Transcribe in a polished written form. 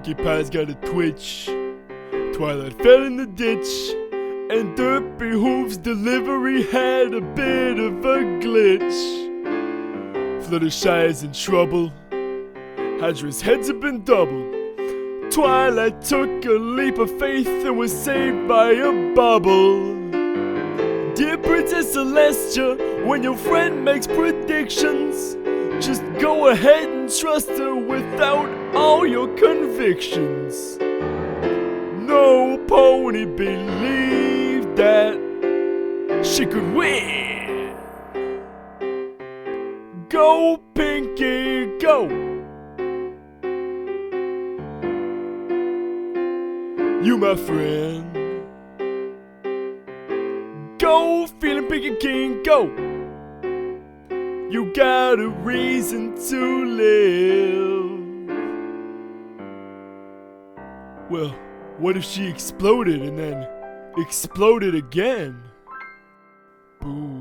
Pinkie Pie's got a twitch. Twilight fell in the ditch, and Derpy Hooves' delivery had a bit of a glitch. Fluttershy's in trouble. Hydra's heads have been doubled. Twilight took a leap of faith and was saved by a bubble. Dear Princess Celestia, when your friend makes predictions, just go ahead and trust her without all your convictions. No pony believed that she could win. Go, Pinkie, go! You my friend. Go, feeling Pinkie King, go! You got a reason to live. Well, what if she exploded and then exploded again? Boo.